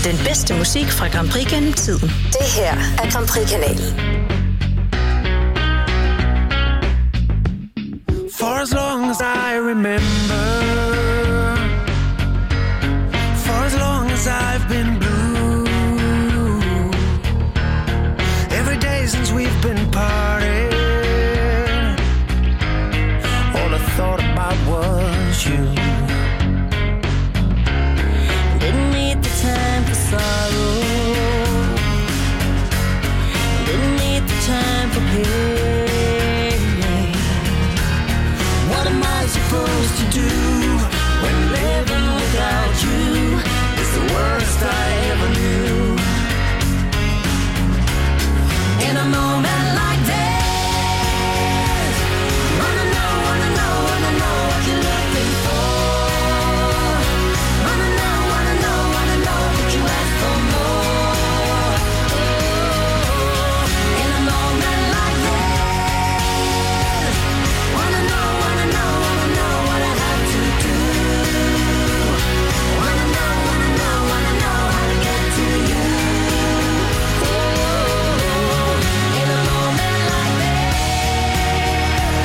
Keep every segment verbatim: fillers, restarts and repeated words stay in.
Den bedste musik fra Grand Prix gennem tiden. Det her er Grand Prix-kanalen. For as long as I remember, for as long as I've been blue, every day since we've been parting, all I thought about was you. Didn't need the time for sorrow, didn't need the time for pain. What am I supposed to do when living without you is the worst I ever knew? In a moment like this, wanna know, wanna know, wanna know what you're looking for. Wanna know, wanna know, wanna know, could you ask for more? In a moment like this, wanna know, wanna know, wanna know what I have to do. Wanna know, wanna know, wanna know how to get to you. In a moment like this.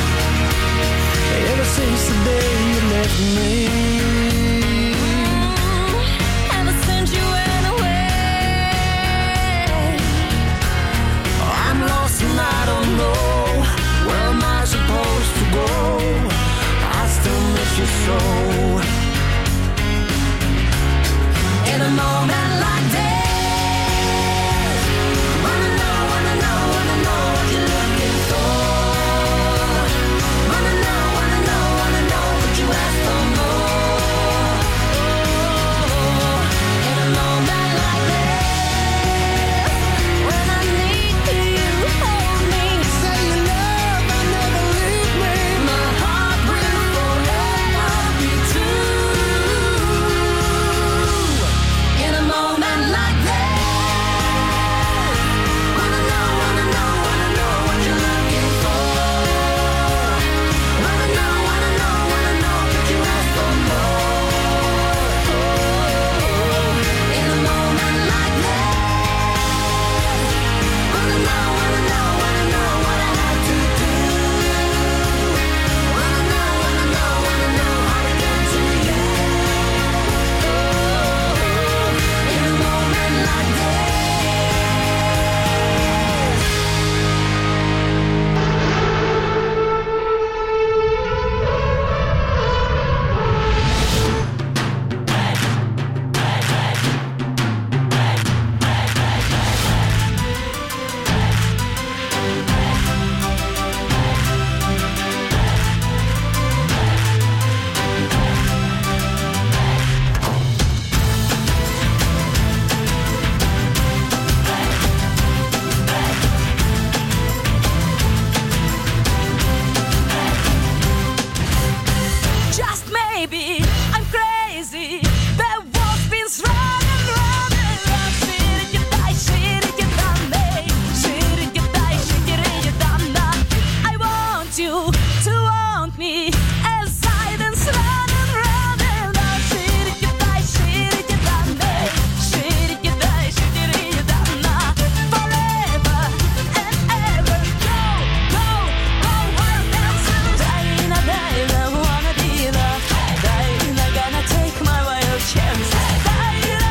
Ever since the day you left me, Ever since you went away, I'm lost and I don't know where am I supposed to go. I still miss you so. in a moment like this, wanna know, wanna know, wanna know what you're looking for. Wanna know, wanna know, wanna know, could you ask for more? In a moment like this, when I need you, hold me. Say you love, I never leave me. My heart will forever be true. In a moment like this, wanna know, wanna know, wanna know what you're looking for. Wanna know, wanna know, wanna know, could you ask for more? In a moment like this, wanna know, wanna know, wanna know what I have to do. Wanna know, wanna know, wanna know how to get to you. In a moment like this. Just maybe I'm crazy. There was been running, running, run. Shit, you die, shit, you done me. Shit, you die, shit, you done me. I want you to want me. As silence running, running, run. Shit, you die, shit, you done me. Shit, you die, shit, you done me. Forever and ever, go, go, go, wild dancing. Dying a day, I wanna be the. Dying, I'm gonna take my wild chance. Dying,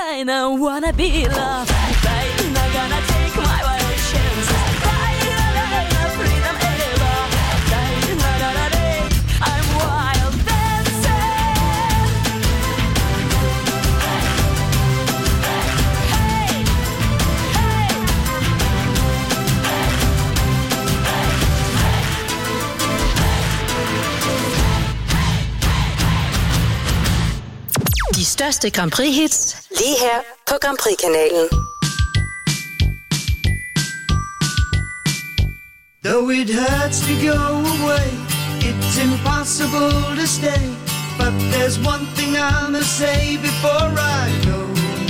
I don't wanna be loved. I'm not gonna take my wild chances. Freedom ever. I'm wild dancing. Hey, hey. De største Grand Prix-hits lige her på Grand Prix-kanalen. Though it hurts to go away, it's impossible to stay. But there's one thing I must say before I go.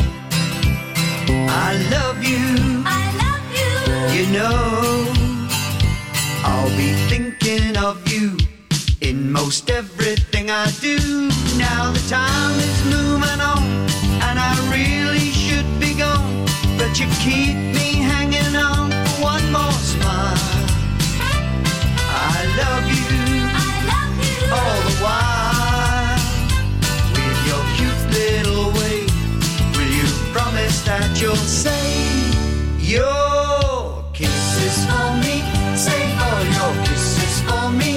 I love you. I love you. You know, I'll be thinking of you in most everything I do. Now the time is moving on, and I really should be gone, but you keep me hanging on for one more smile. I love you, I love you. all the while. With your cute little way, will you promise that you'll say your kisses for me? Save all your kisses for me.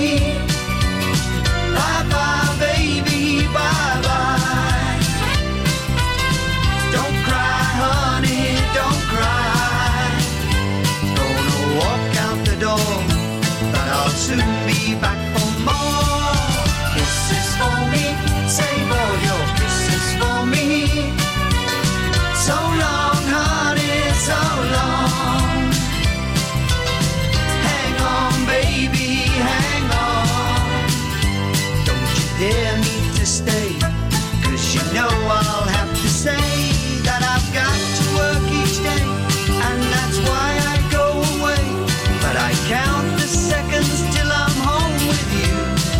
Bye bye, baby, bye bye. Don't cry, honey, don't cry. Gonna walk out the door, but I'll soon be back for more kisses for me. Save all your kisses for me. So long, honey, so long. Hang on, baby, hang on. Don't you dare me to stay, 'cause you know I'll have to say that I've got to work each day, and that's why I go away. But I count the seconds till I'm home with you.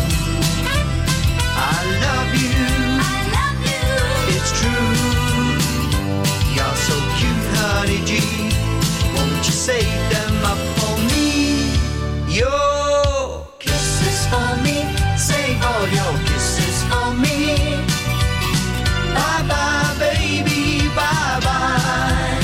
I love you, I love you. it's true. You're so cute, honey G. Won't you save them up for me? Your kisses for me. Save all your kisses for me. Bye bye, baby, bye bye.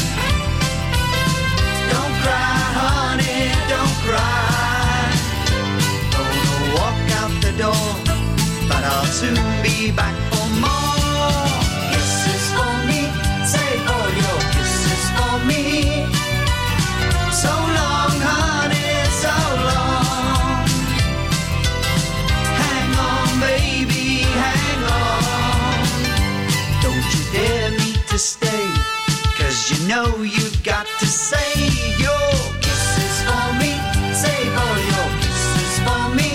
Don't cry, honey, don't cry. Gonna walk out the door, but I'll soon be back for more kisses for me. Save all your kisses for me. So long, honey, so long. Hang on, baby, hang on. Don't you dare me to stay, 'cause you know you've got to save your kisses for me. Save all your kisses for me.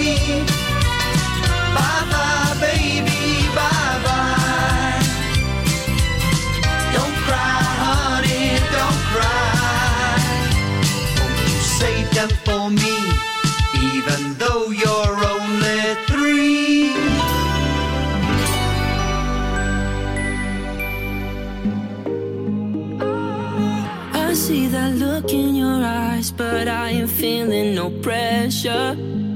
Bye bye, baby, bye bye. Don't cry, honey, don't cry. Won't you save them for me, even though you're only three? I see that look in your eyes, but I am feeling no pressure.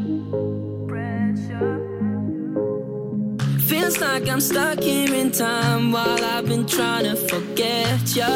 Feels like I'm stuck here in time while I've been trying to forget ya.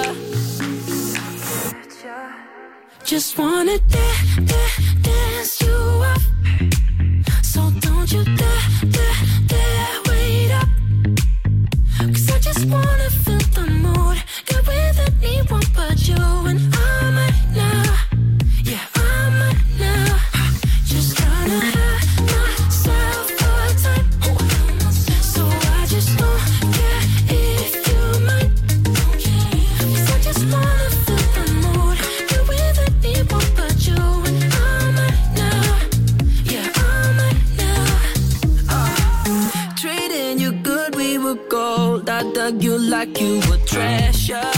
Just wanna da- da- dance you up, so don't you dare, dare, dare wait up. 'Cause I just wanna feel the mood, good with anyone but you. And I'm right now, yeah, I'm right now. Just trying to have myself a time, so I just don't care if you mind. 'Cause I just wanna feel the mood, good with anyone but you. And I'm right now, yeah, I'm right now. uh, Treating you good, we were gold. I dug you like you were treasure.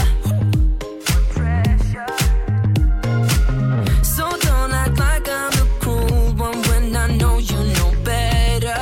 So don't act like I'm the cruel one when I know you know better.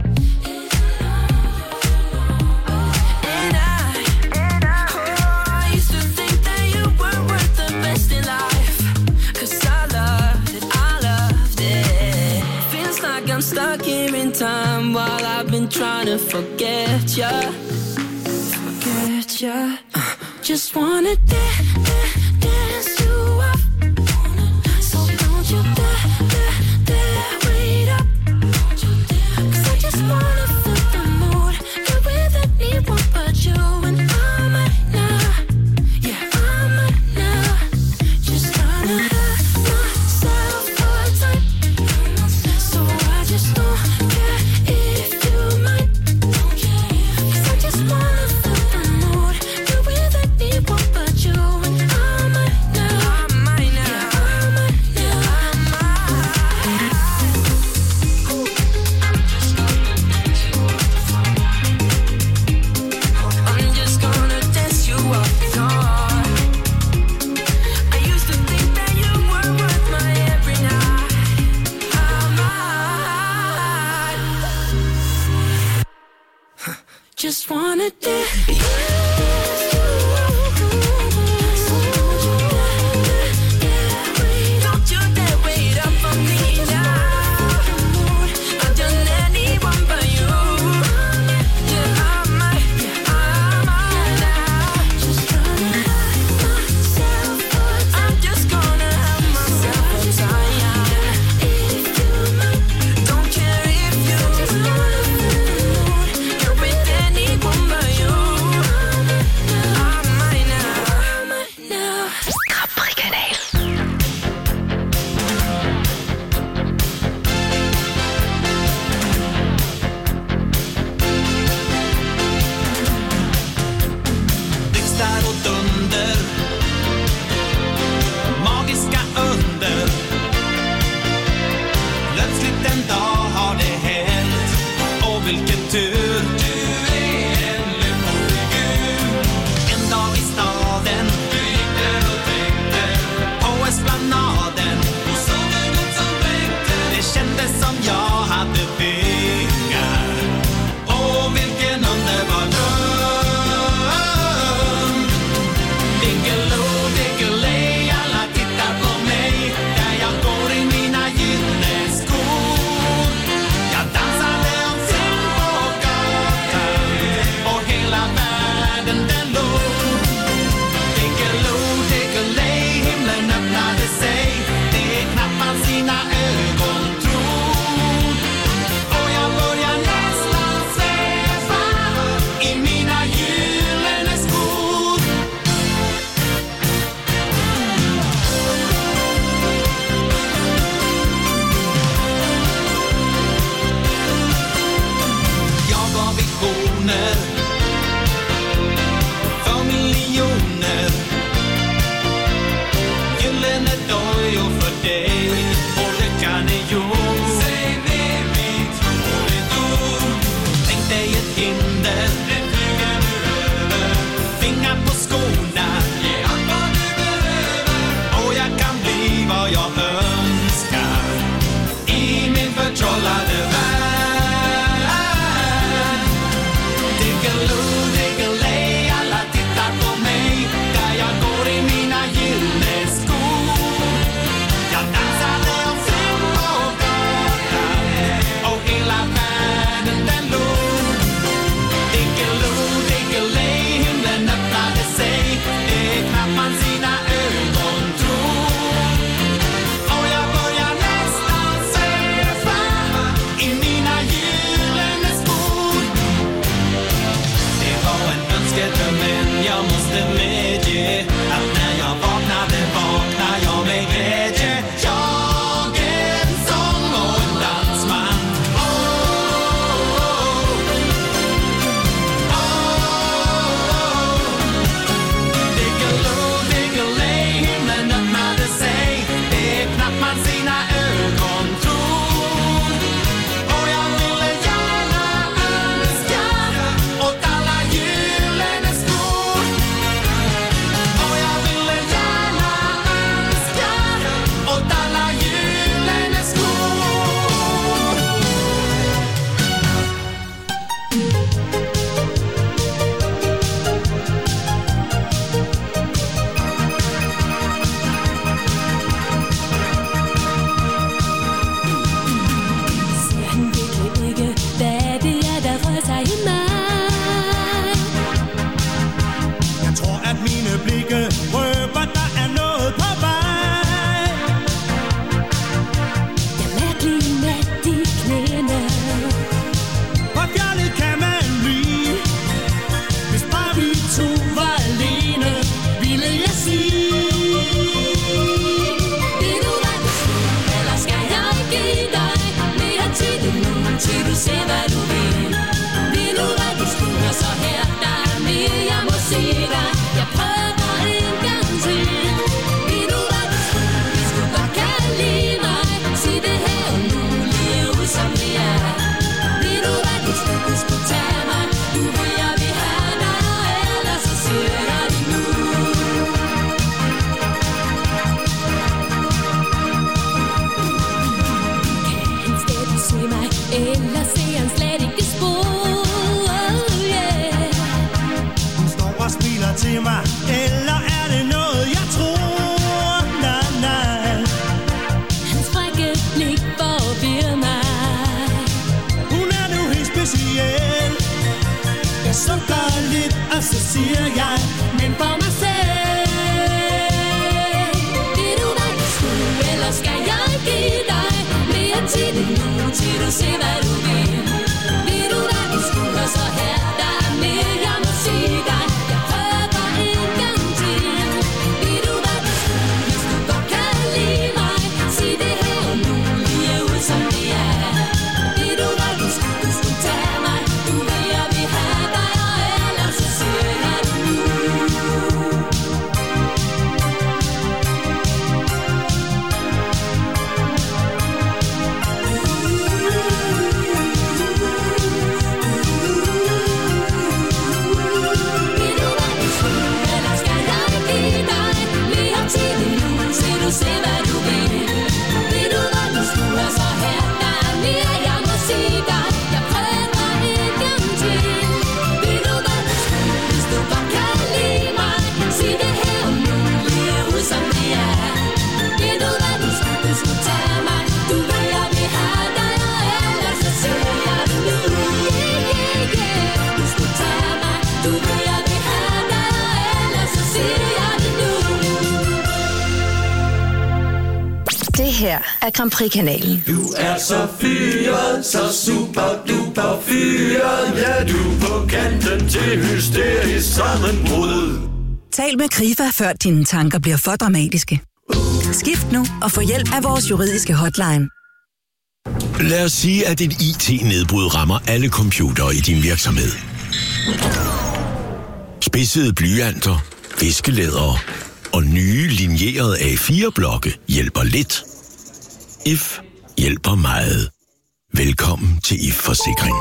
And I, oh, I used to think that you were worth the best in life. 'Cause I loved it, I loved it. Feels like I'm stuck here in time while I've been trying to forget ya. Forget ya. Uh, just wanna dance, dance you up. So don't you dare, dare, dare wait up. Cause I just wanna feel the mood. Get with anyone but you. And I'm at now, yeah, I'm at now. Just trying to have myself a time. So I just don't care if you mind. Cause I just wanna feel the mood. Get with anyone but you. And I'm Det her er Grand Prix-kanalen. Du er så fyret, så super duper fyret. Ja, du er på kanten til hysterisk sammenbrud. Tal med Krifa, før dine tanker bliver for dramatiske. Skift nu og få hjælp af vores juridiske hotline. Lad os sige, at et I T-nedbrud rammer alle computere i din virksomhed. Spidsede blyanter, viskelædere og nye linjerede A fire blokke hjælper lidt. If hjælper meget. Velkommen til If Forsikring.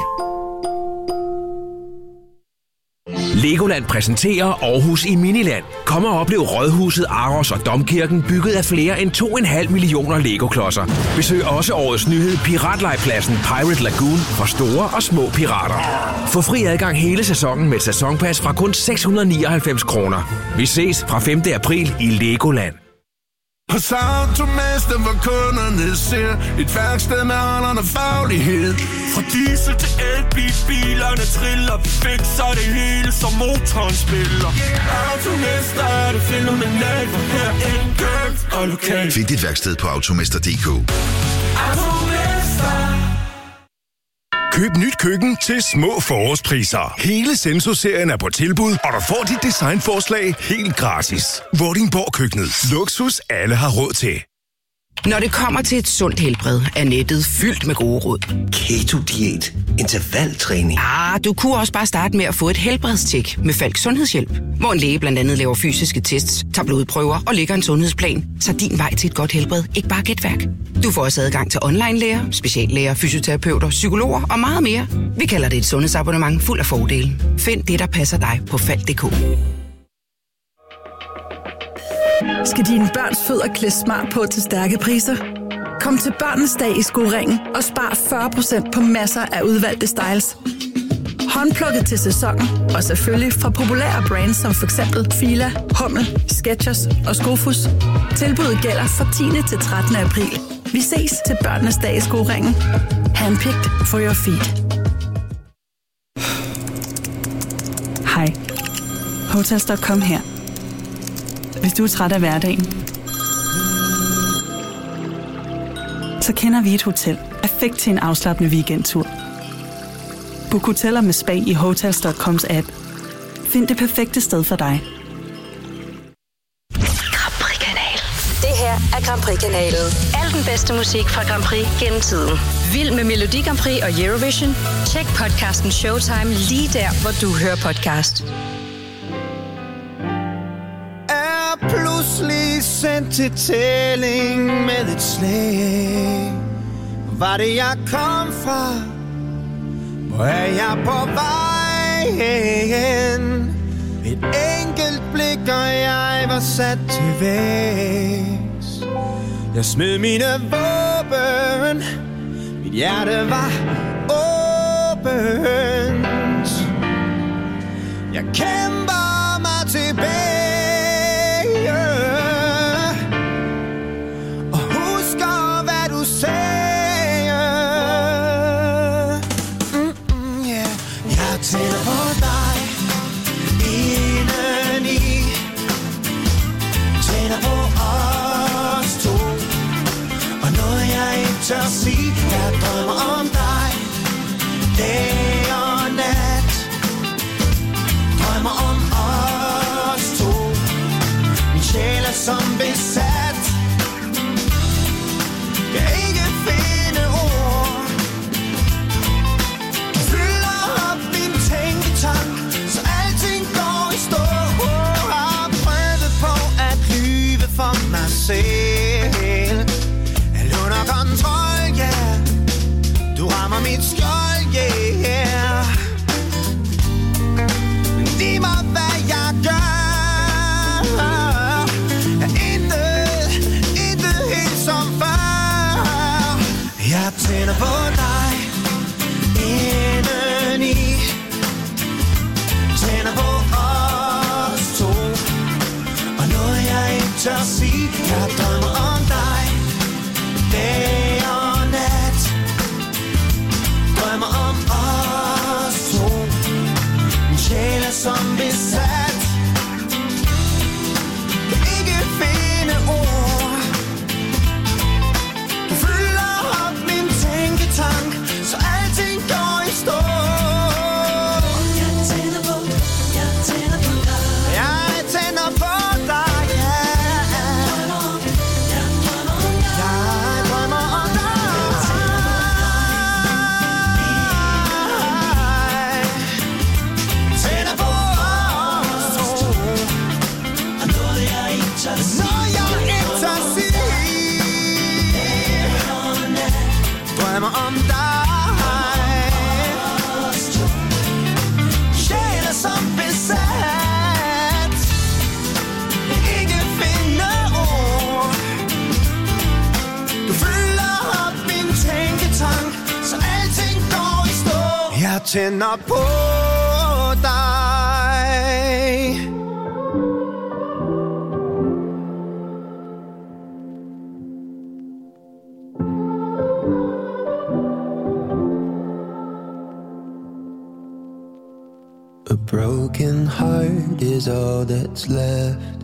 Legoland præsenterer Aarhus i Miniland. Kom og oplev Rådhuset, Aros og Domkirken, bygget af flere end to komma fem millioner Lego-klodser. Besøg også årets nyhed Piratlejpladsen Pirate Lagoon for store og små pirater. Få fri adgang hele sæsonen med et sæsonpas fra kun seks hundrede nioghalvfems kroner. Vi ses fra femte april i Legoland. Hos Automester, hvor kunderne ser et værksted med holderne faglighed. Fra diesel til elbil, bilerne triller. Vi fikser det hele, som motoren spiller. Automester er det fænomenalt, for her er en købt og lokalt. Find dit værksted på automester punktum d k. Automester. Køb nyt køkken til små forårspriser. Hele Senso-serien er på tilbud, og du får dit designforslag helt gratis. Vordingborg Køkkenet. Luksus alle har råd til. Når det kommer til et sundt helbred, er nettet fyldt med gode råd. Keto-diæt, intervaltræning. Ah, du kunne også bare starte med at få et helbredstjek med Falk Sundhedshjælp, hvor en læge blandt andet laver fysiske tests, tager blodprøver og lægger en sundhedsplan, så din vej til et godt helbred ikke bare gætværk. Du får også adgang til online-læger, speciallæger, fysioterapeuter, psykologer og meget mere. Vi kalder det et sundhedsabonnement fuld af fordele. Find det, der passer dig på falk punktum d k. Skal dine børns fødder klædes smart på til stærke priser? Kom til Børnenes Dag i Skoringen og spar fyrre procent på masser af udvalgte styles. Håndplukket til sæsonen og selvfølgelig fra populære brands som for eksempel Fila, Hummel, Skechers og Skofus. Tilbuddet gælder fra tiende til trettende april. Vi ses til Børnenes Dag i Skoringen. Handpicked for your feet. Hej. Hotels punktum com her. Hvis du er træt af hverdagen, så kender vi et hotel perfekt til en afslappende weekendtur. Book hoteller med spa i hotels punktum coms app. Find det perfekte sted for dig. Grand Prix-kanalen. Det her er Grand Prix-kanalen. Al den bedste musik fra Grand Prix gennem tiden. Vild med Melodi Grand Prix og Eurovision? Tjek podcasten Showtime lige der, hvor du hører podcast. Pludselig sendt til tælling med et slag. Var det jeg kom fra? Hvor er jeg på vej hen? Et enkelt blik og jeg var sat til vægs. Jeg smed mine våben. Mit hjerte var åbent. Jeg kæmper mig tilbage. Tænder på dig indeni. Tænder på os to. Og noget jeg ikke tør sige. Jeg drømmer om dig dag og nat. Drømmer om os to. Min sjæl er som besat. Jeg ikke finde ord. Så alting går i stå. Har prøvet på at lyve for mig selv. Alt under kontrol, ja. Yeah. Du rammer mit skjold, yeah. Men lige meget hvad jeg gør, er intet, intet helt som før. Jeg tænder på dig indeni. Tænder på os to. Og noget jeg ikke tør sige. Jeg drømmer om dig dag og nat. Drømmer om os to. Min sjæl er som besat. Kan ikke finde ord. Når jeg ikke tør sige, drømmer om dig. Sjæl er som besat, ikke finde ord. Du fylder op min tænketank, så alting går i stå. Jeg tænder på dig. A broken heart is all that's left.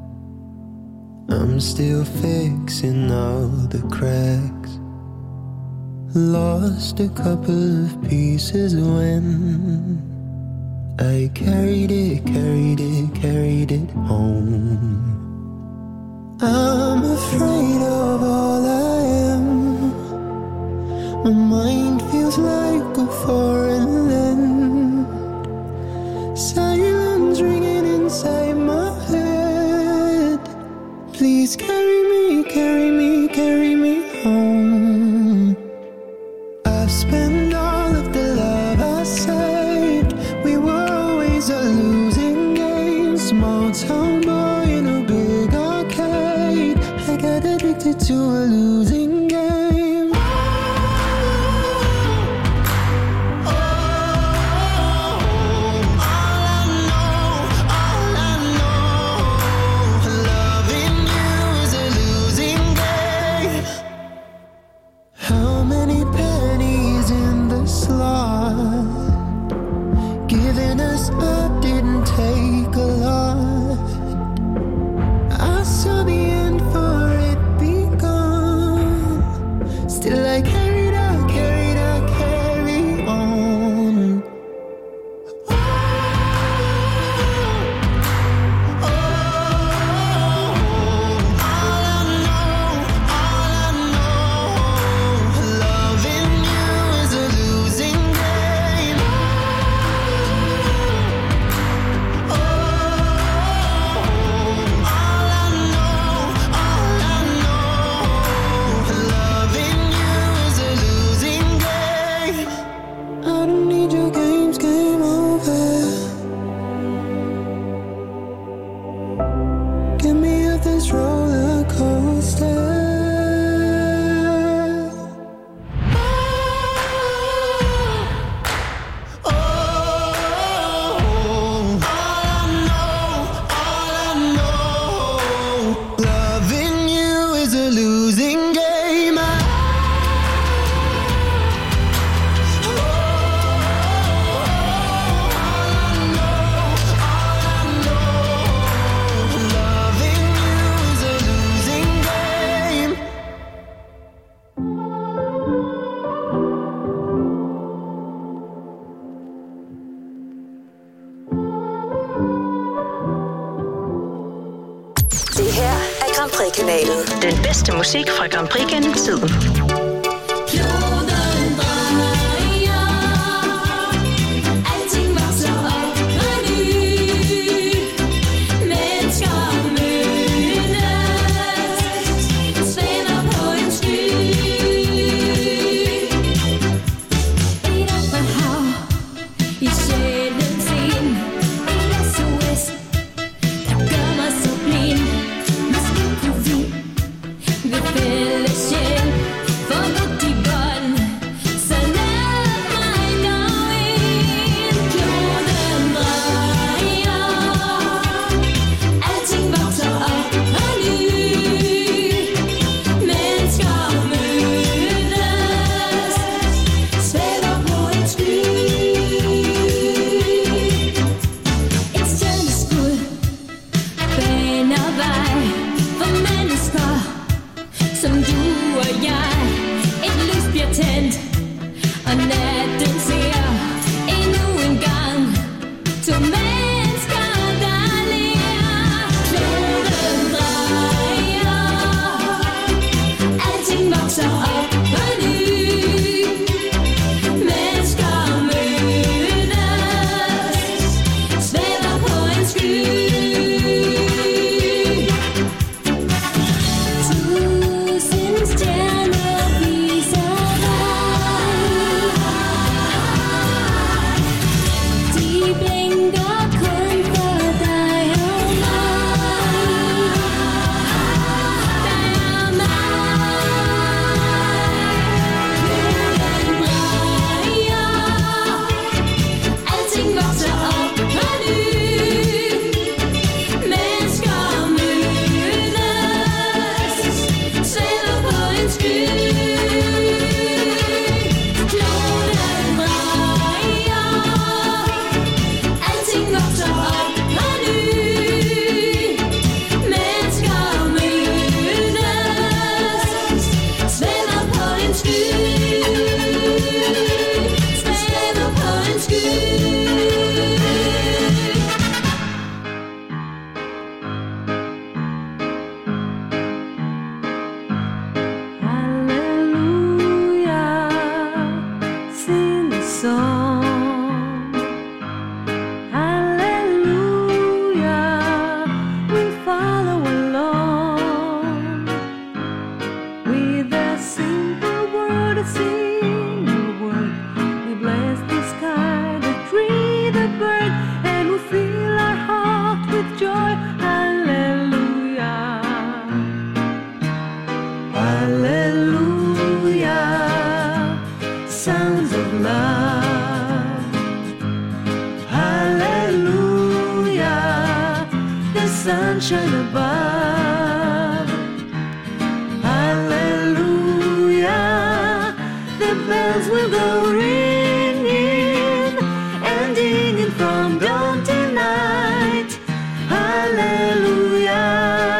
I'm still fixing all the cracks. Lost a couple of pieces when I carried it, carried it, carried it home. I'm afraid of all I am. My mind feels like a foreign land. Silence ringing inside my head. Please carry me, carry me, carry me home. I've spent all of the love I saved. We were always a losing game. Small town boy in a big arcade. I got addicted to a losing game. Giving us up didn't take a lot. I saw the end for it begun. Still I carried out, carried out, carry on. Oh, oh, oh, all I know, all I know, loving you is a losing game. Grand Prix-kanalen. Den bedste musik fra Grand Prix gennem tiden. Fælles hjem. above. Hallelujah, the bells will go ringing and dinging from dawn to night. Hallelujah.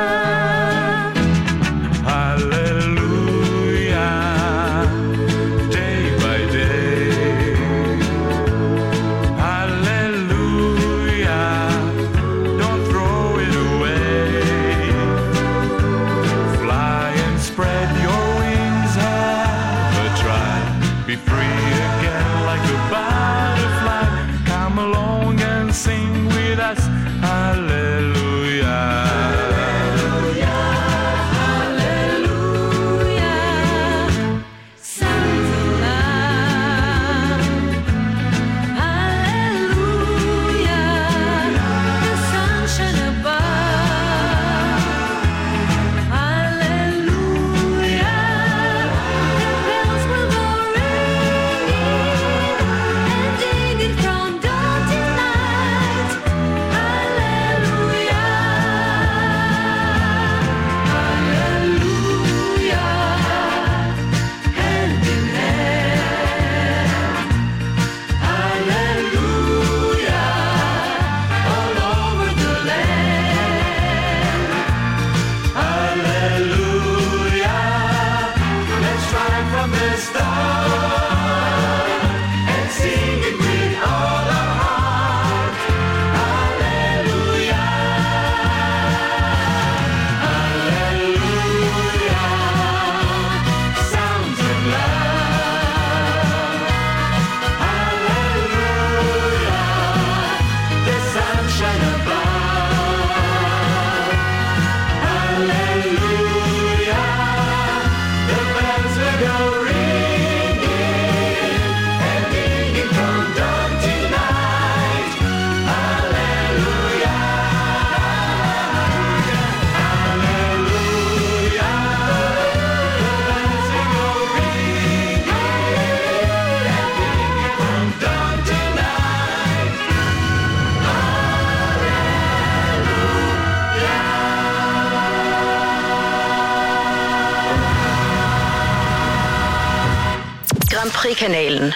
Grand Prix-kanalen.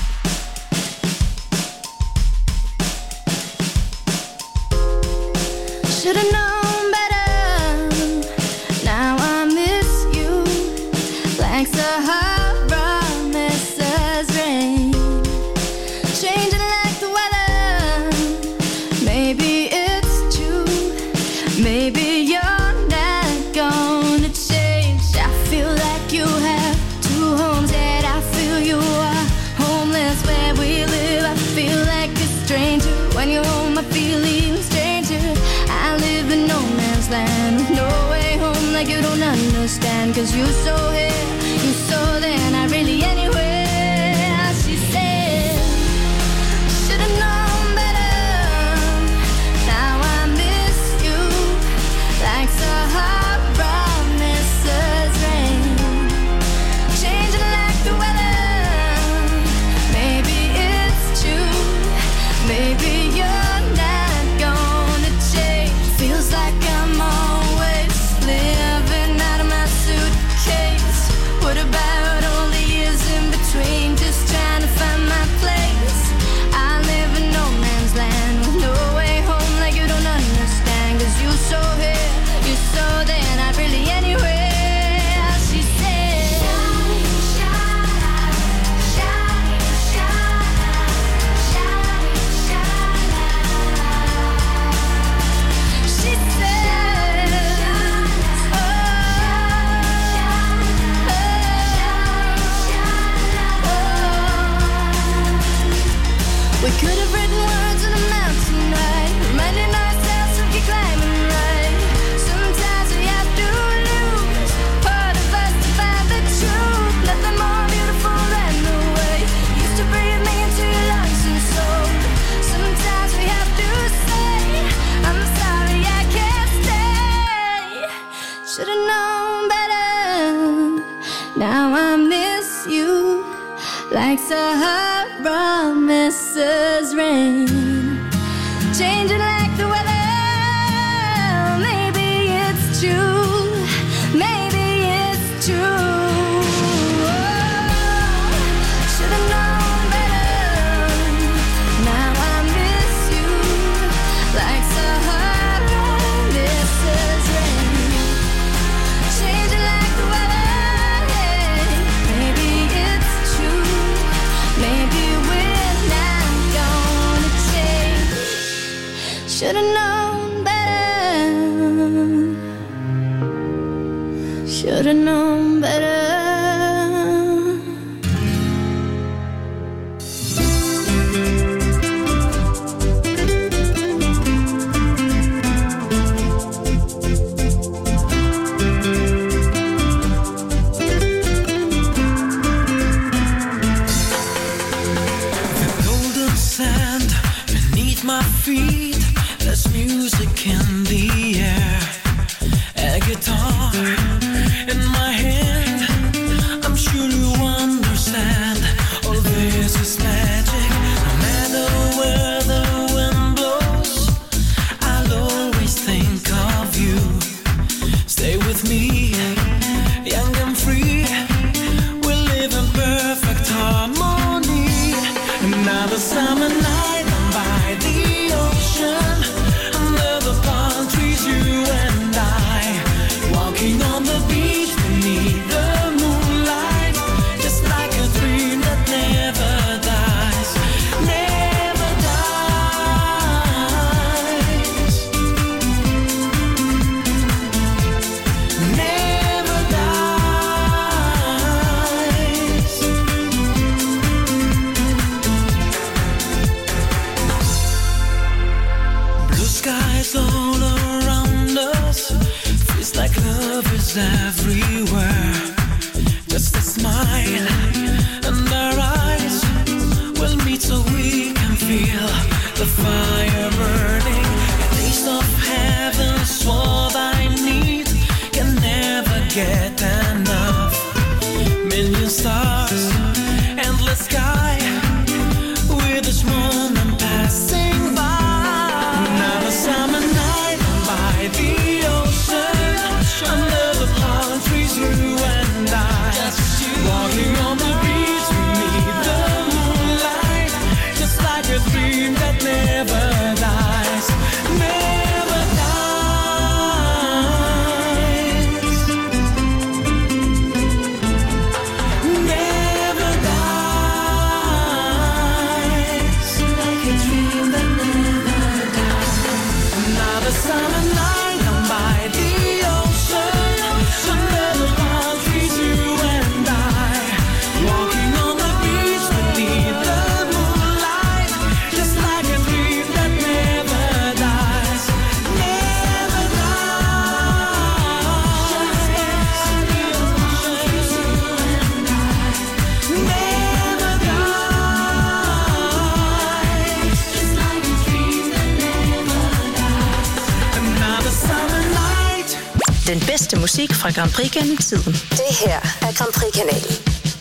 Should've known better. Now I miss you like Sahara misses rain, changing like the weather. Maybe it's true. Maybe you're not gonna change. I feel like you have two homes, and I feel you are homeless where we live. I feel like a stranger when you're home. I feel even stranger. I live in no man's land with no way home, like you don't understand. Cause you so here, you so there, not really anywhere. She said, should've known better. Now I miss you like Sahara misses rain, changing like the weather. Maybe it's true. Maybe you're not gonna change. Feels like I'm always living out of my suitcase. What about all the years in between, just trying to find my place? I live in no man's land with no way home, like you don't understand. Cause you so here, you so there, not really anywhere. She said, she said, we could have written words on a mountain, right? Reminding ourselves to keep climbing, right? Sometimes we have to lose part of us to find the truth. Nothing more beautiful than the way you used to breathe me into your lungs and soul. Sometimes we have to say, I'm sorry, I can't stay. Should've known better. Now I miss you like Sahara misses rain, changing like the weather. Maybe Should've known better. My feet, there's music in the air. A guitar in my hand. I'm sure you understand. All this is magic. No matter where the wind blows, I'll always think of you. Stay with me, young and free. We live in perfect harmony. Another summer night by the ocean, under the palm trees, you and I, walking on the beach beneath the moonlight, just like a dream that never dies, never dies, never dies. Blue skies all around us, feels like love is everywhere. Just a smile and our eyes will meet so we can feel the fire burning. A taste of heaven's what I need, can never get enough. Million stars, endless sky, with this moment passing by. Another summer night by the ocean, under the palm trees, you and I, walking on the beach beneath the moonlight, just like a dream that never dies, never dies, never dies, like a dream that never dies. Another summer night down by the ocean, under the palm trees, you and I, walking on the beach beneath the moonlight, just like a dream that never dies, never dies, never dies, just like a dream that never dies. Another summer night. Den bedste musik fra Grand Prix gennem tiden. Det her er Grand Prix-kanalen.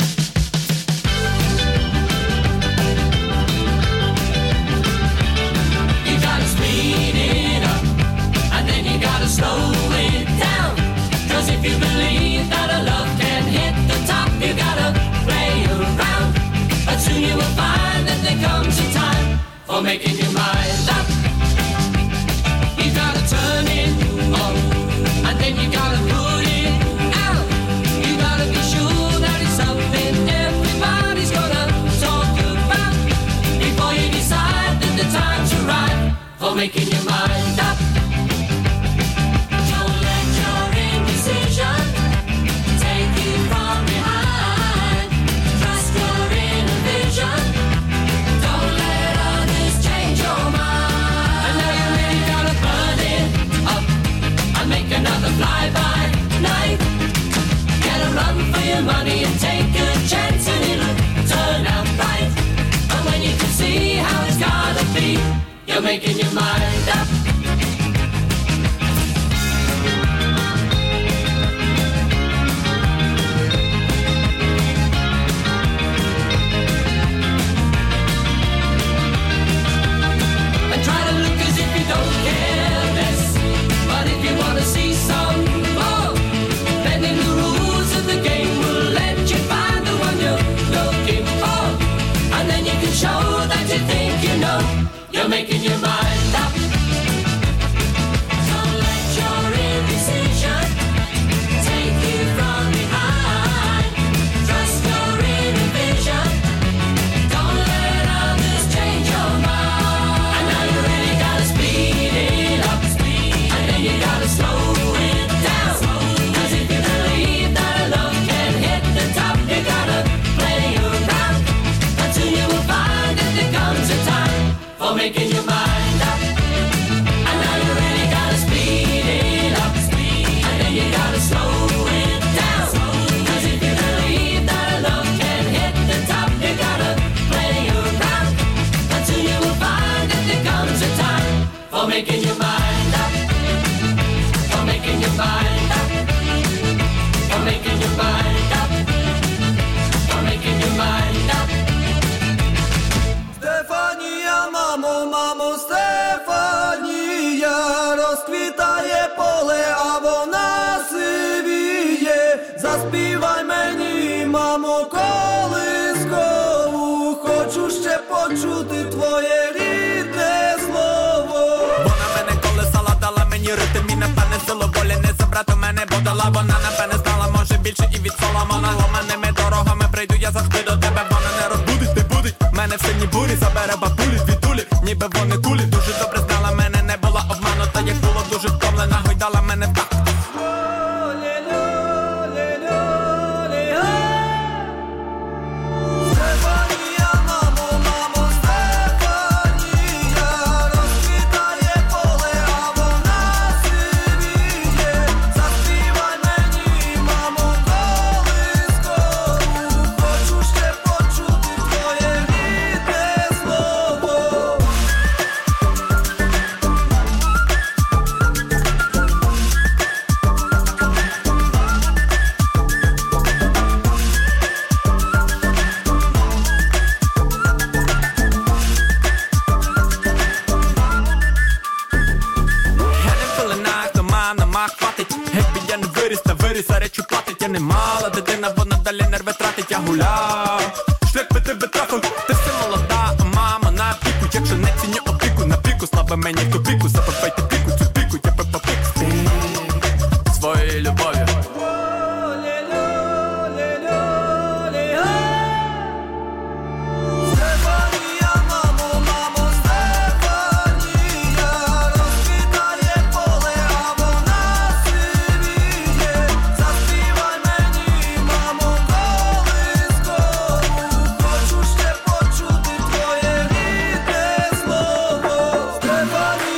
You gotta speed it up, and then you gotta slow it down. Cause if you believe that a love can hit the top, you gotta play around. But soon you will find that there comes a time for making your mind up. You gotta turn it on, and then you gotta put it out. You gotta be sure that it's something everybody's gonna talk about before you decide that the time's right for making your mind up. Don't let your indecision take you from behind. Trust your inner vision. Don't let others change your mind. And now you really gotta burn it up and make another fly-by night. Get a run for your money and take a chance and it'll turn out right. And when you can see how it's gotta be, you're making your mind up. And try to look as if you don't care less. But if you wanna see some more, bending the rules of the game will let you find the one you're looking for. And then you can show that you think you know. You're making your mind up. почути твоє рідне слово. Вона мене колесала, дала мені ритм і напевне силу волі не забрати мене будила. Вона напевне знала, може більше і від Соломона. Ломаними дорогами прийду я завжди до тебе. Вона не розбудить, не будить мене в синій бурі. Забере бабулі, дві ніби вони кулі. Дуже добре знала мене, не була обманута. Як було дуже втомлена, гойдала мене в так. За речі платить, я не мала дитина, вона далі нерви тратить, я гуляв. Шлях би тебе трафив, ти все молода, а мама на піку. Якщо не ціню опіку, на піку, слава мені в тупіку. Запивайте піку, цю піку, я пипа пік стик своєю любов'ю. Стефанія,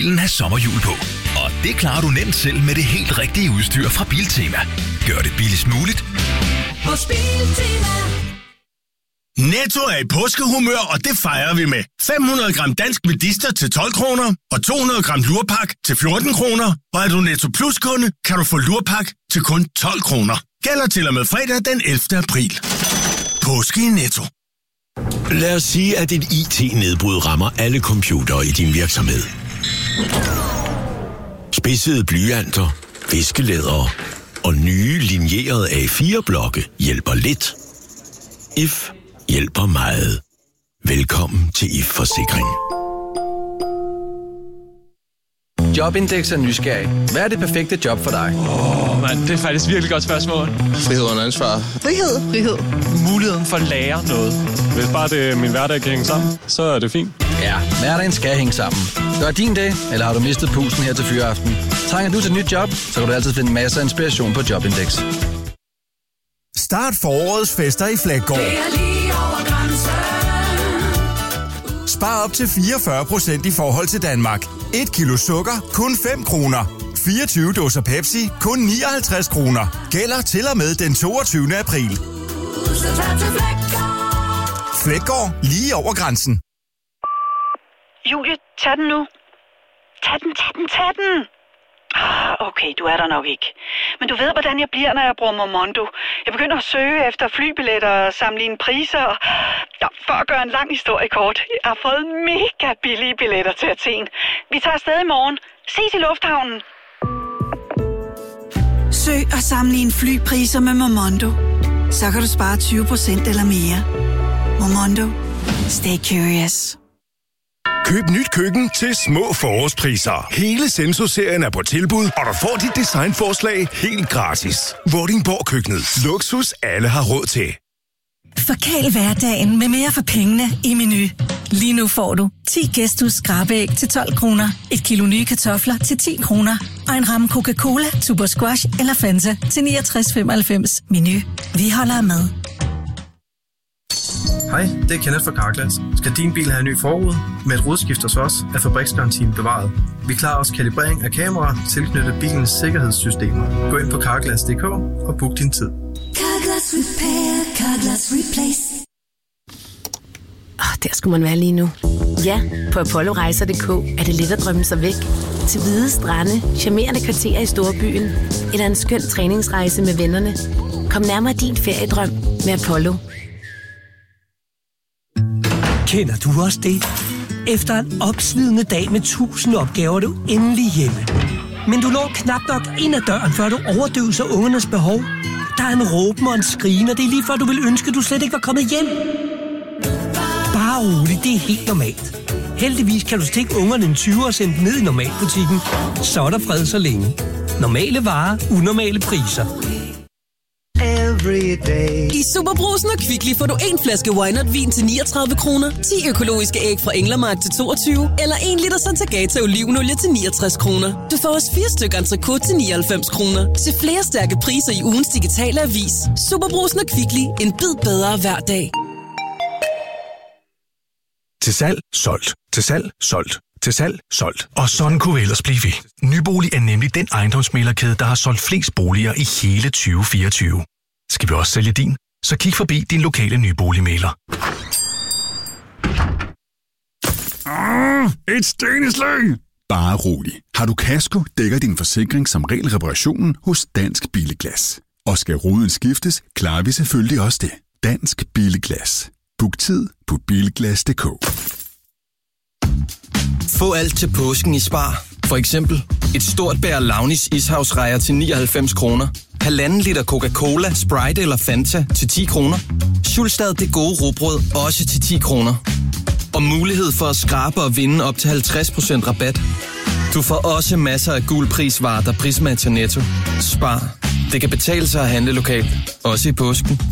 bilen have sommerhjul på. Og det klarer du nemt selv med det helt rigtige udstyr fra Biltema. Gør det billigst muligt. Hos Biltema. Netto er i påskehumør, og det fejrer vi med fem hundrede gram dansk medister til tolv kroner og to hundrede gram lurpak til fjorten kroner. Og er du Netto Plus-kunde, kan du få lurpak til kun tolv kroner. Gælder til og med fredag den ellevte april. Påske i Netto. Lad os sige, at et I T-nedbrud rammer alle computere i din virksomhed. Spidsede blyanter, viskelædere og nye linjerede A fire blokke hjælper lidt. If hjælper meget. Velkommen til If Forsikring. Jobindex er nysgerrig. Hvad er det perfekte job for dig? Åh, oh, mand, det er faktisk virkelig godt spørgsmål. Frihed under ansvar. Frihed, frihed. Muligheden for at lære noget. Hvis bare det, min hverdag kan hænge sammen, så er det fint. Ja, hverdagen skal hænge sammen. Gør din dag, eller har du mistet pusten her til fyreaften? Trænger du til et nyt job, så kan du altid finde masser af inspiration på Jobindex. Start forårets fester i Flækgaard. Spar op til fireogfyrre procent i forhold til Danmark. et kilo sukker, kun fem kroner. fireogtyve dåser Pepsi, kun nioghalvtreds kroner. Gælder til og med den toogtyvende april. Flækgaard, lige over grænsen. Julie, tag den nu. Tag den, tag den, tag den. Ah, okay, du er der nok ikke. Men du ved, hvordan jeg bliver, når jeg bruger Momondo. Jeg begynder at søge efter flybilletter og sammenligne priser. Og... Ja, for at gøre en lang historie kort. Jeg har fået mega billige billetter til Athen. Vi tager afsted i morgen. Ses i lufthavnen. Søg og sammenligne flypriser med Momondo. Så kan du spare tyve procent eller mere. Momondo. Stay curious. Køb nyt køkken til små forårspriser. Hele Senso-serien er på tilbud, og du får dit designforslag helt gratis. Vordingborg Køkkenet. Luksus alle har råd til. Forkæl hverdagen med mere for pengene i Menu. Lige nu får du ti Gæsthus skrabeæg til tolv kroner, et kilo nye kartofler til ti kroner og en ramme Coca-Cola, Super Squash eller Fanta til niogtres femoghalvfems. Menu. Vi holder af mad. Hej, det er Kenneth fra Carglass. Skal din bil have en ny forrude? Med et rudeskift hos os er fabriksgarantien bevaret. Vi klarer også kalibrering af kameraer tilknyttet bilens sikkerhedssystemer. Gå ind på carglass punktum d k og book din tid. Carglass Repair, Carglass Replace. Oh, der skulle man være lige nu. Ja, på apollo rejser punktum d k er det let at drømme sig væk. Til hvide strande, charmerende kvarterer i storbyen, eller en skøn træningsrejse med vennerne. Kom nærmere din feriedrøm med Apollo. Kender du også det? Efter en opslidende dag med tusind opgaver, er du endelig hjemme. Men du når knap nok ind ad døren, før du overdøver ungernes behov. Der er en råben og en skrigen, og det er lige før, du vil ønske, at du slet ikke var kommet hjem. Bare rolig, det er helt normalt. Heldigvis kan du stikke ungerne en tyver og sende dem ned i normalbutikken. Så er der fred så længe. Normale varer, unormale priser. I Superbrugsen og Kvickly får du en flaske Wynot vin til niogtredive kroner, ti økologiske æg fra Englermark til toogtyve, eller en liter Santagata olivenolie til niogtres kroner. Du får også fire stykker entrecôte til nioghalvfems kroner. Se flere stærke priser i ugens digitale avis. Superbrugsen og Kvickly. En bid bedre hver dag. Til salg, solgt. Til salg, solgt. Til salg, solgt. Og sådan kunne vi ellers blive ved. Nybolig er nemlig den ejendomsmæglerkæde, der har solgt flest boliger i hele tyve fireogtyve. Skal vi også sælge din? Så kig forbi din lokale nyboligmægler. Ah, et steneslag! Bare rolig. Har du kasko, dækker din forsikring som regel reparationen hos Dansk Billeglas. Og skal ruden skiftes, klarer vi selvfølgelig også det. Dansk Billeglas. Book tid på bilglas punktum d k. Få alt til påsken i Spar. For eksempel et stort bær Launis ishavsrejer til nioghalvfems kroner. Halvanden liter Coca-Cola, Sprite eller Fanta til ti kroner. Schulstad det gode rugbrød også til ti kroner. Og mulighed for at skrabe og vinde op til halvtreds procent rabat. Du får også masser af gul prisvarer, der prismatcher Netto. Spar. Det kan betale sig at handle lokalt. Også i påsken.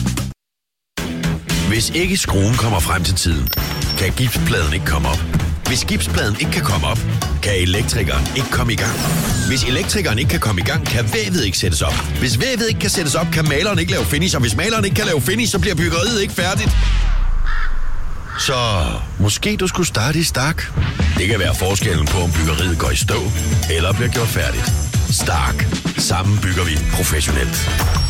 Hvis ikke skruen kommer frem til tiden, kan gipspladen ikke komme op. Hvis gipspladen ikke kan komme op, kan elektrikeren ikke komme i gang. Hvis elektrikeren ikke kan komme i gang, kan vævet ikke sættes op. Hvis vævet ikke kan sættes op, kan maleren ikke lave finish. Og hvis maleren ikke kan lave finish, så bliver byggeriet ikke færdigt. Så måske du skulle starte i Stark? Det kan være forskellen på, om byggeriet går i stå eller bliver gjort færdigt. Stark. Sammen bygger vi professionelt.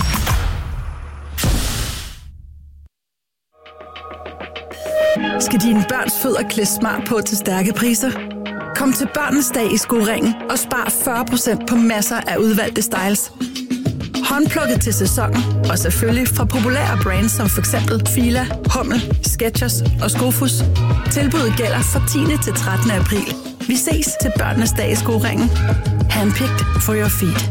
Skal dine børns fødder klædes smart på til stærke priser? Kom til Børnenes Dag i Skoringen og spar fyrre procent på masser af udvalgte styles. Håndplukket til sæsonen og selvfølgelig fra populære brands som for eksempel Fila, Hummel, Skechers og Skofus. Tilbuddet gælder fra tiende til trettende april. Vi ses til Børnenes Dag i Skoringen. Handpicked for your feet.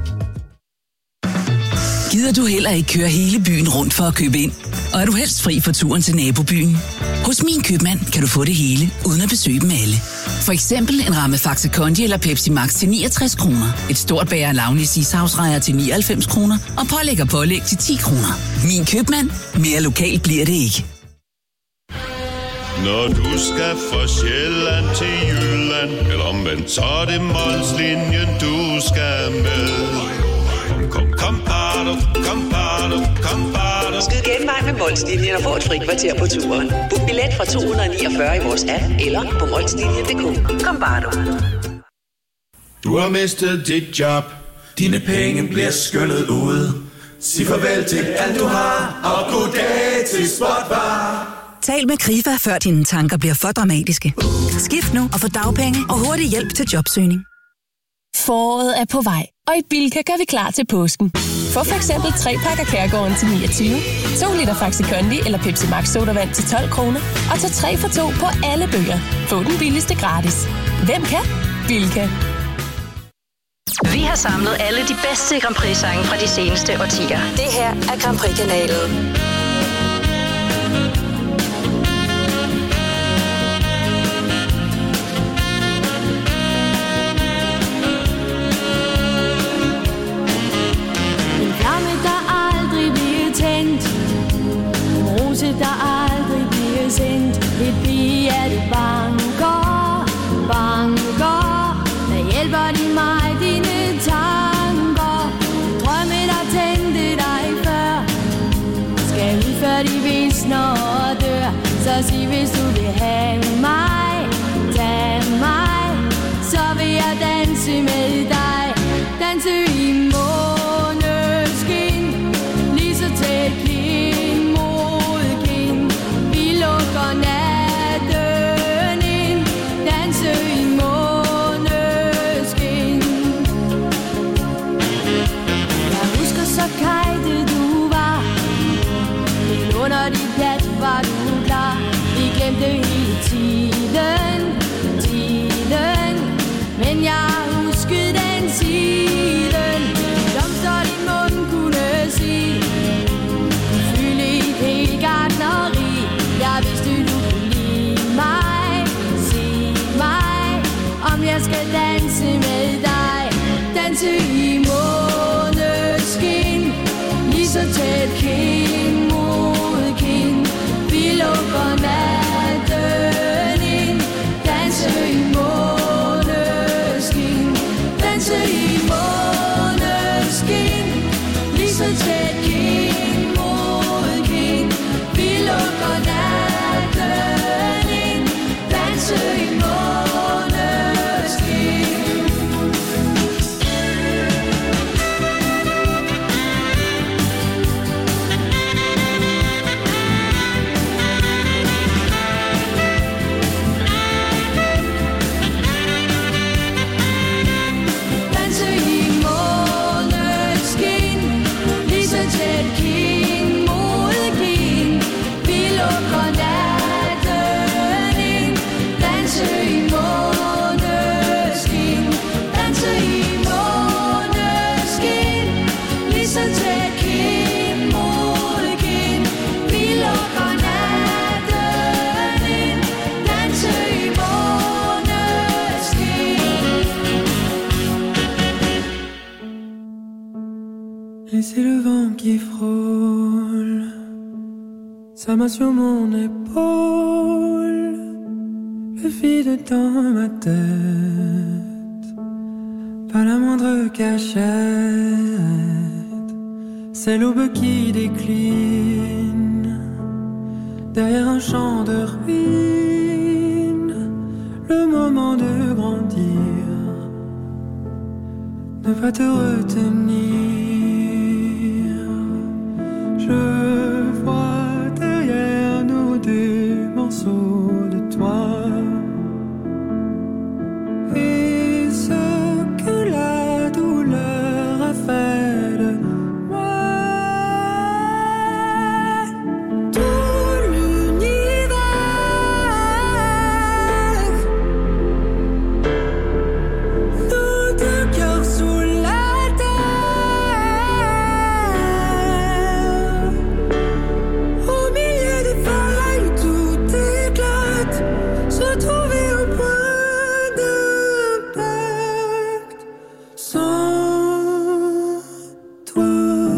Gider du heller ikke køre hele byen rundt for at købe ind? Og er du helst fri for turen til nabobyen? Hos Min Købmand kan du få det hele, uden at besøge dem alle. For eksempel en ramme Faxe Kondi eller Pepsi Max til niogtres kroner. Et stort bager Launis ishavsrejer til nioghalvfems kroner. Og pålæg og pålæg til ti kroner. Min Købmand. Mere lokalt bliver det ikke. Når du skal fra Sjælland til Jylland, eller omvendt, så er det Molslinjen, du skal med. Kom, kom, kom, bado, kom, bado, kom, bado. Skyd genvej med Molslinjen og få et fri kvarter på turen. Book billet fra to hundrede niogfyrre i vores app, eller på molslinjen punktum d k. Kom, bado. Du har mistet dit job. Dine penge bliver skyllet ud. Sig farvel til alt du har, og goddag til Spotbar. Tal med Krifa, før dine tanker bliver for dramatiske. Skift nu og få dagpenge og hurtig hjælp til jobsøgning. Foråret er på vej, og i Bilka gør vi klar til påsken. Få for eksempel tre pakker Kærgården til niogtyve, to liter Faxe Kondi eller Pepsi Max sodavand til tolv kroner, og så tre for to på alle bøger. Få den billigste gratis. Hvem kan? Bilka. Vi har samlet alle de bedste Grand Prix-sange fra de seneste årtier. Det her er Grand Prix-kanalen. Der aldrig bliver sendt et hjerte banker, banker. Der hjælper de mig, dine tanker. Drømme, der tændte dig før, skal ud før de visner og dør. Så sig, hvis du vil have mig, tag mig, så vil jeg danse med dig. Danse i måneskin, lige så tæt kind mod kind. Vi lukker natten ind, danse i måneskin. Jeg husker så kajtet du var, helt under dit plat var du klar. Vi glemte hele tiden, tiden, men jeg huskede den siden. Blomster din mund kunne sige, fylde i et helt gartneri. Jeg vidste du kunne lide mig, sig mig, om jeg skal danse med dig. Danse i måneskin, lige så tæt kind mod kind. Vi lukker natten ind, danse i måneskin, danse i måneskin, lige så tæt kind mod kind. Vi lukker natten ind, danse i måneskin. Danse i måneskin, lige så tæt kind mod kind. Vi lukker natten ind, danse i måneskin, danse i måneskin, lige så tæt kind mod kind. Vi lukker natten ind, danse i måneskin. Laissez le vent qui frôle sa main sur mon épaule, le vide dans ma tête, pas la moindre cachette, c'est l'aube qui décline derrière un champ de ruines, le moment de grandir ne va te retenir. Je vois derrière nous des morceaux de toi. Et ce que la douleur a fait de moi, tout l'univers, nos deux cœurs sous la terre, au milieu des failles où tout éclate, se trouver un point d'impact sans toi.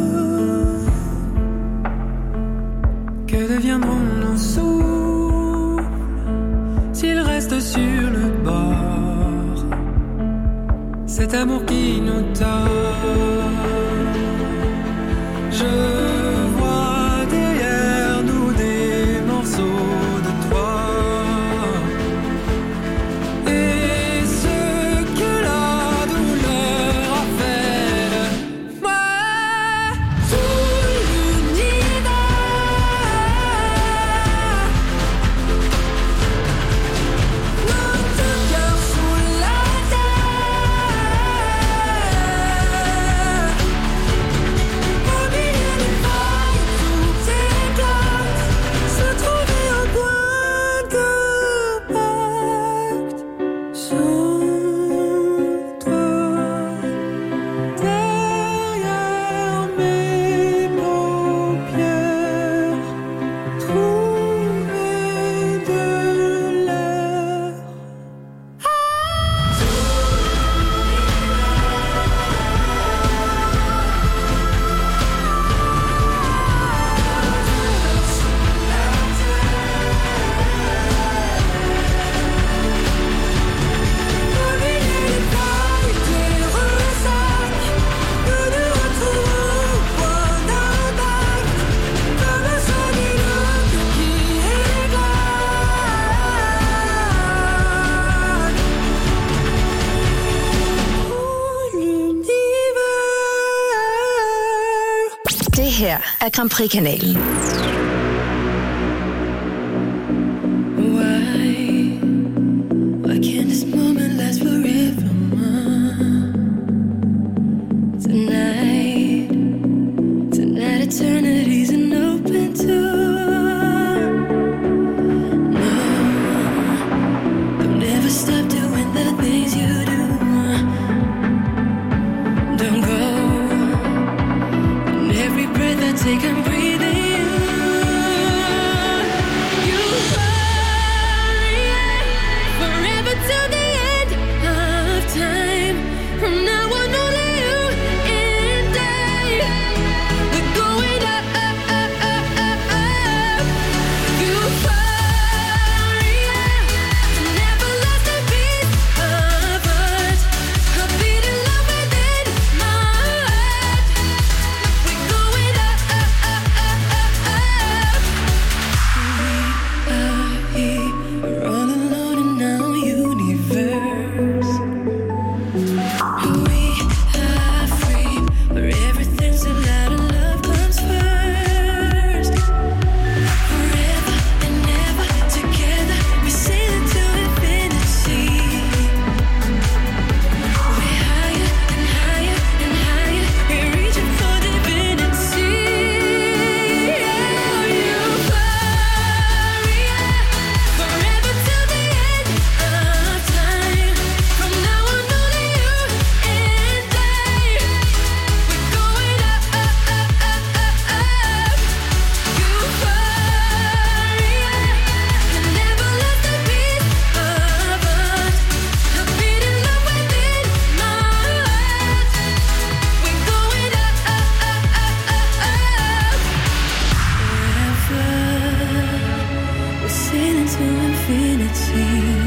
Que deviendront nos souffles s'ils restent sur le bord? Cet amour qui nous tord. Je vois derrière nous des morceaux de toi. Et ce que la douleur a fait de moi, tout l'univers, nos deux cœurs sous la terre, au milieu des failles tout éclate, se trouver un point d'impact sans toi. Derrière mes paupières, trouver de l'air. Au milieu des failles, des ressacs, nous nous retrouvons au point d'impact, comme un solide qui éclate. Tout l'univers. Det her er Grand Prix-kanalen. Why, why can't this moment last forever? Tonight, tonight eternity's an open door. No, don't ever stop doing the things you do. Don't go, and every breath I take I'm breathing you. You hurry forever till the end of time. From now on, only you and I. We're going up, up, up, up, up, up. You hurry, never lost a beat of us. A beat in love within my heart. We're going up, up, up, up, up, up. We are here, we're all alone in our universe. We are free, where everything's allowed and love comes first. Forever and ever together, we sail into infinity. We're higher and higher and higher, we're reaching for divinity. Oh, you hurry, forever till the end of time. From now on, only you and I. We're going up, up, up, up, up, up. You hurry, and never lost a beat of us. A beat in love within my heart. We're going up, up, up, up, up, up. Forever, we're sailing to infinity.